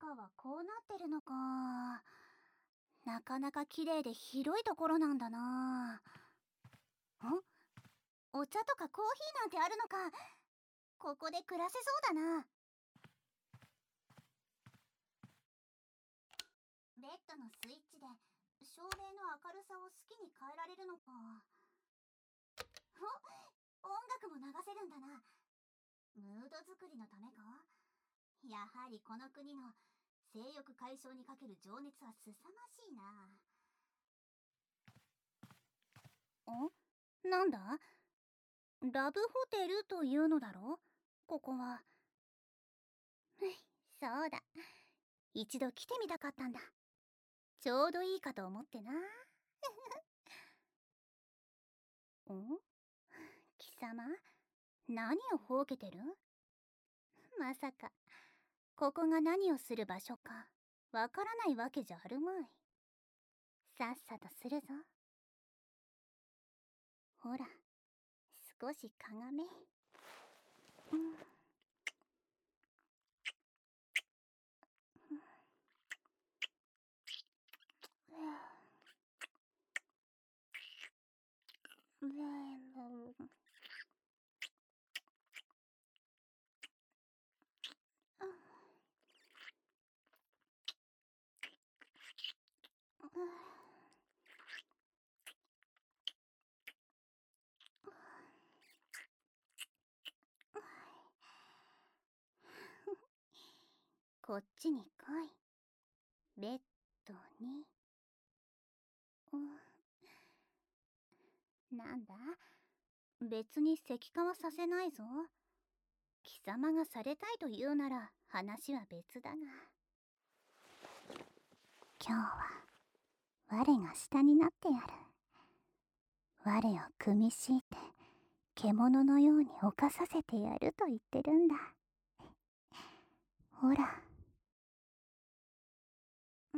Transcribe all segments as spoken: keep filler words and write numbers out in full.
中はこうなってるのか。なかなか綺麗で広いところなんだな。んお茶とかコーヒーなんてあるのか。ここで暮らせそうだな。ベッドのスイッチで照明の明るさを好きに変えられるのか。お、音楽も流せるんだな。ムード作りのためか。やはりこの国の性欲解消にかける情熱は凄まじいな。ん？なんだ？ラブホテルというのだろここは。そうだ、一度来てみたかったんだ。ちょうどいいかと思ってな。ん？貴様、何をほうけてる？まさかここが何をする場所かわからないわけじゃあるまい。さっさとするぞ。ほら、少しかがめ。うん。こっちに来い。ベッドに。なんだ？別に石化はさせないぞ。貴様がされたいと言うなら話は別だが。今日は我が下になってやる。我を組み敷いて獣のように犯させてやると言ってるんだ。ほら。うん。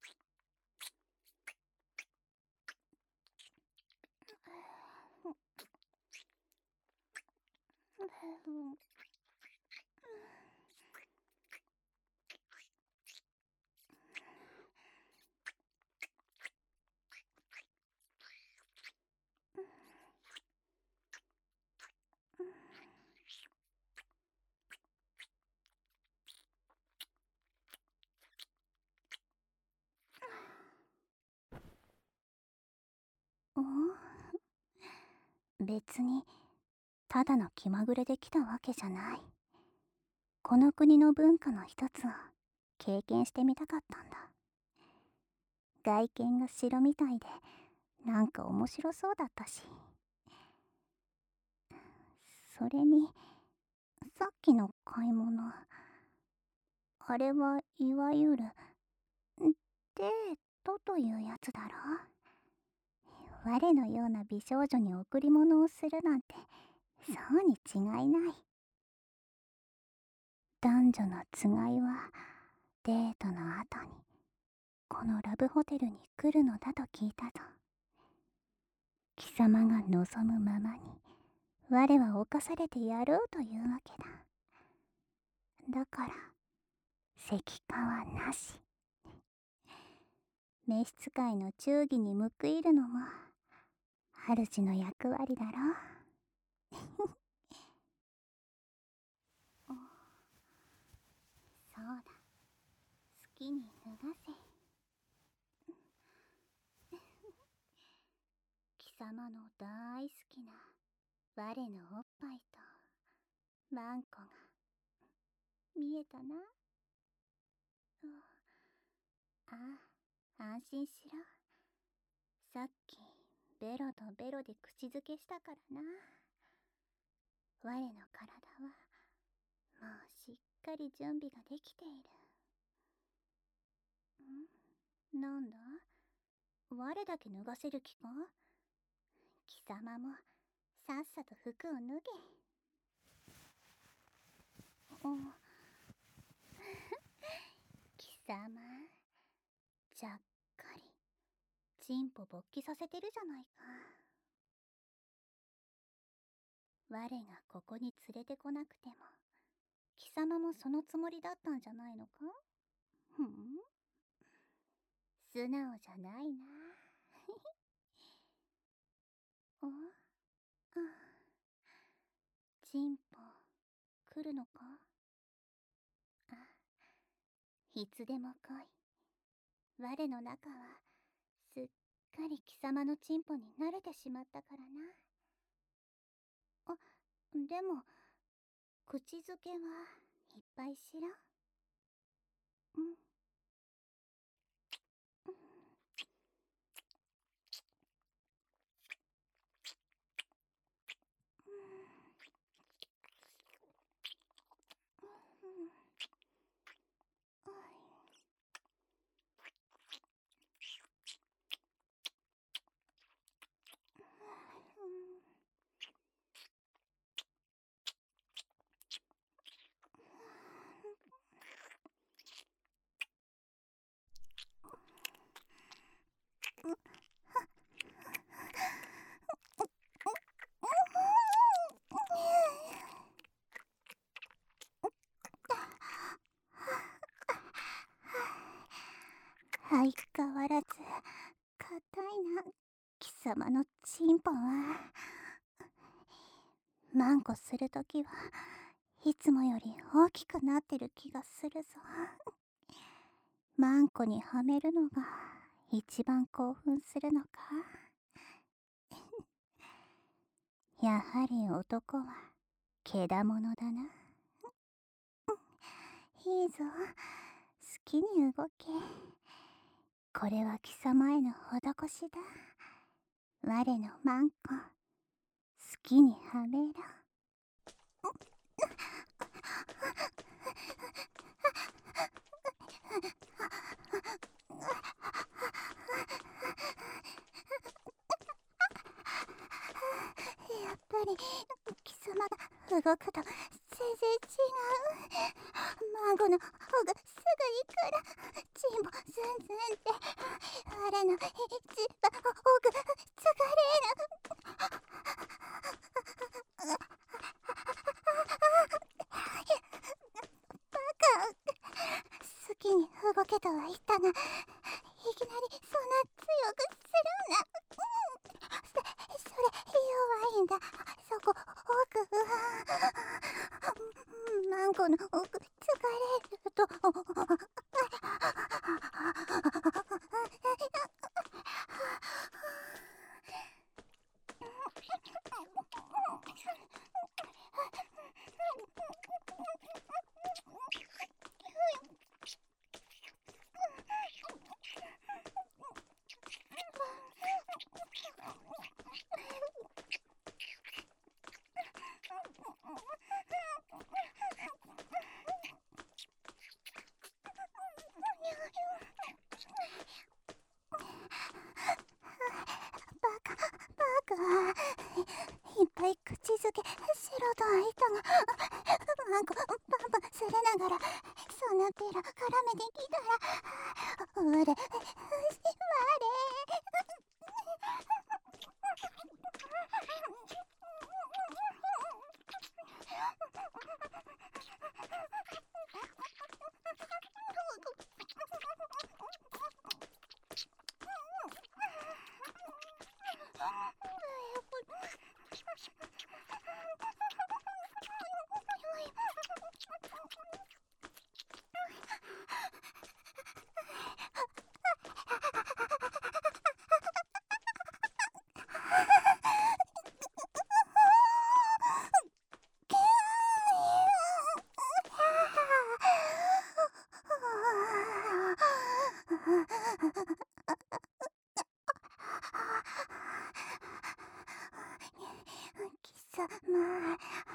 別にただの気まぐれで来たわけじゃない。この国の文化の一つを経験してみたかったんだ。外見が城みたいでなんか面白そうだったし。それにさっきの買い物、あれはいわゆるデートというやつだろ。我のような美少女に贈り物をするなんてそうに違いない。男女のつがいはデートの後にこのラブホテルに来るのだと聞いたぞ。貴様が望むままに我は侵されてやろうというわけだ。だから石化はなし。召使いの忠義に報いるのも主の役割だろ。そうだ、好きに脱がせ。貴様の大好きな我のおっぱいとワンコが見えたな。ああ、安心しろ。さっきベロとベロで口づけしたからな。我の体はもうしっかり準備ができている。ん？なんだ？我だけ脱がせる気か？貴様もさっさと服を脱げ。お貴様、ちゃっかりチンポ勃起させてるじゃないか。我がここに連れてこなくても貴様もそのつもりだったんじゃないのか？ ふん、素直じゃないな。ああ、チンポ来るのか？あ、いつでも来い。我の中はすっかり貴様のチンポに慣れてしまったからな。あ、でも口づけはいっぱいしろ。うん。相変わらず硬いな、貴様のチンポは。マンコするときはいつもより大きくなってる気がするぞ。マンコにはめるのが一番興奮するのか。やはり男はけだものだな。いいぞ、好きに動け。これは貴様への施しだ。我のマンコ、好きにはめろ。やっぱり貴様が動くと全然違う。マンゴの方がすぐいいからチンポスンスンって我の一番奥疲れる。バカ、好きに動けとは言ったが、いきなりそんな強くするんな。そ、それ弱いんだ。そこ奥はマンコの奥疲れるといっぱい口づけしろとは言ったが、マンコパンパンされながらそんなペラ絡めてきたら我我貴様、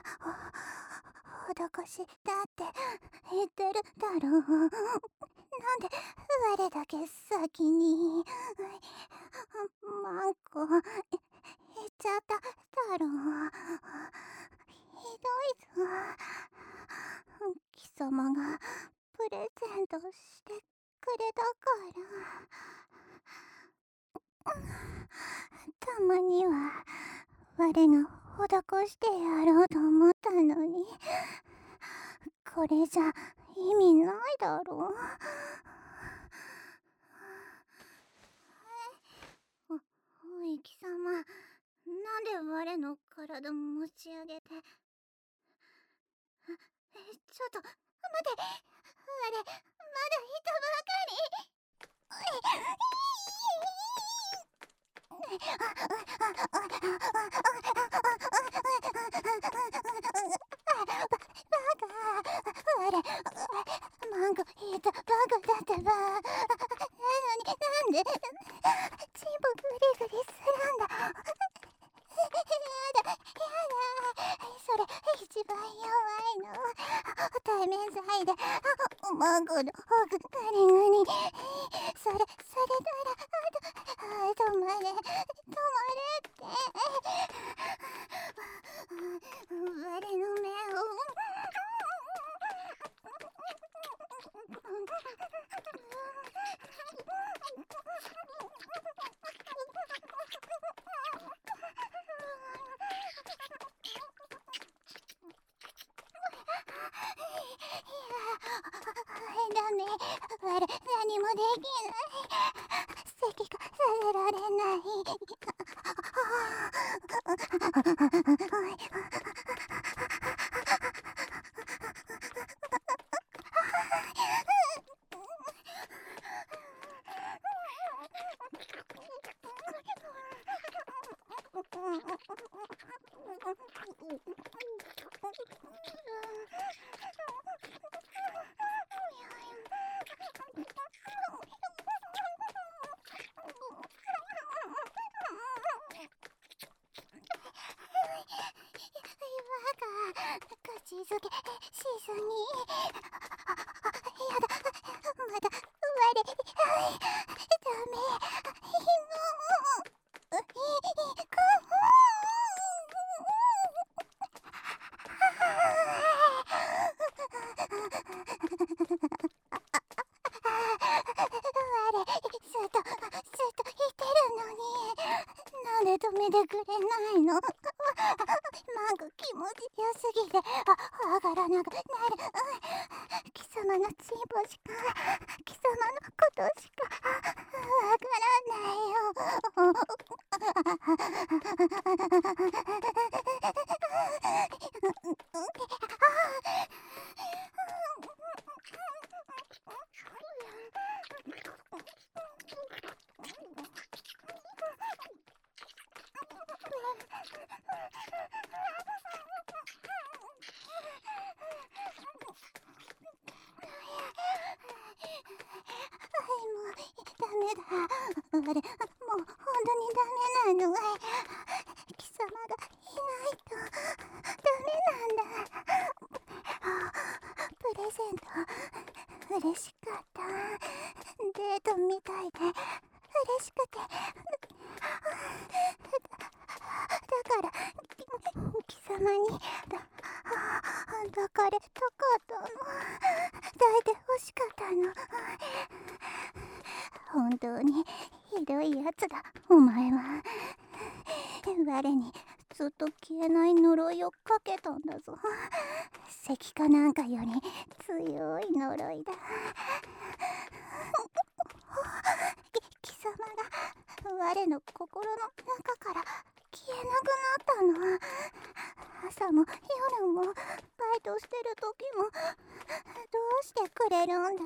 施しだって言ってるだろう。なんで我だけ先にマンコ言っちゃっただろう。ひどいぞ。貴様がプレゼントしてくれたから。たまには我が施してやろうと思ったのに、これじゃ意味ないだろう。 貴様、なんで我の体持ち上げて。え、ちょっと、待って、我、まだ人ばかり。マンゴ言えたバカだったば。なのになんでチンポグリグリするんだ。やだやだ、それ一番弱いの。対面罪でマンゴのホグガリグリ。それそれならあと止まれ止まれって我の目をダメ、我何もできない。咳がさせられない。口づけしずに。やだ、まだ我ダメ。もう我ずっとずっと言ってるのになんで止めてくれないの。マンゴ気持ちよすぎてあ上がらなくなる。貴様のチンポしか貴様のことしかわからないよ。あれ、もう本当にダメなの。貴様がいないとダメなんだ。プレゼント嬉しかった。デートみたいで嬉しくて。だから貴様にだ抱かれたかったの。抱いて欲しかったの。本当にひどいやつだお前は。我にずっと消えない呪いをかけたんだぞ。石化なんかより強い呪いだ。貴様が我の心の中から消えなくなったの。朝も夜もバイトしてる時もどうしてくれるんだ。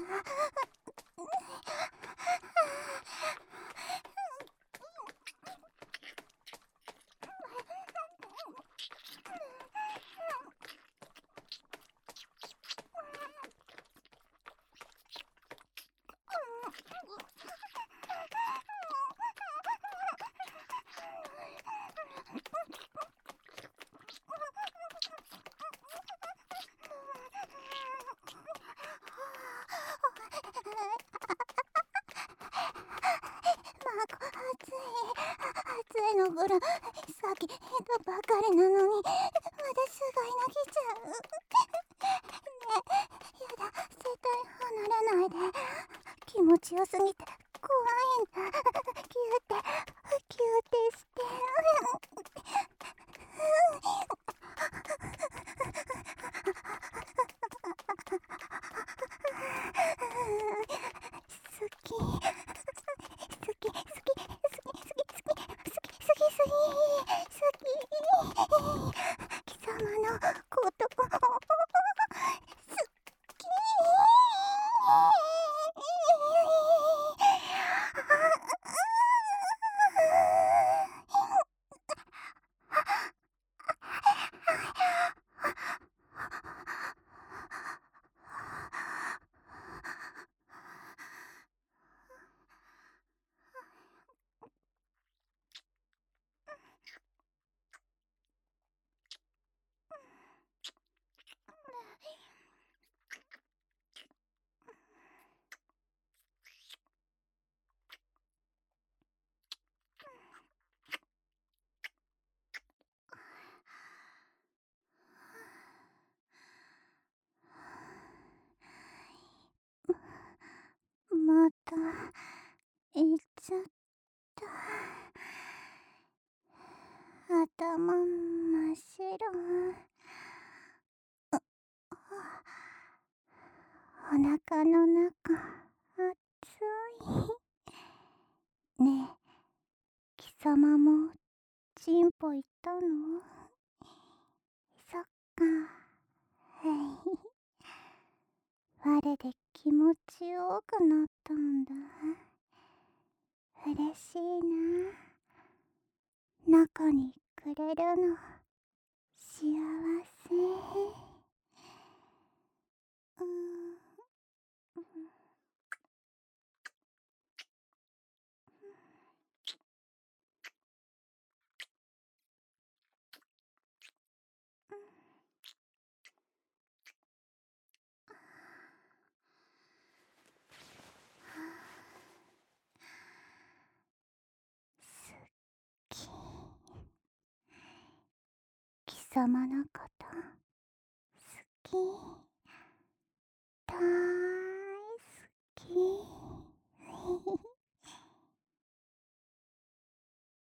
暑いのぐらいさっきヘたばかりなのにまだすごい泣きちゃう。ねえ、やだ、絶対離れないで。気持ちよすぎて怖いんだ。キューってキューってして好き好き好き好き好き好き好き好き好腹の中熱い。ねえ、貴様もチンポ行ったの？そっか。はい。我で気持ちよくなったんだ。嬉しいな。中にくれるの幸せ。うーん。好き。貴様のこと好き。大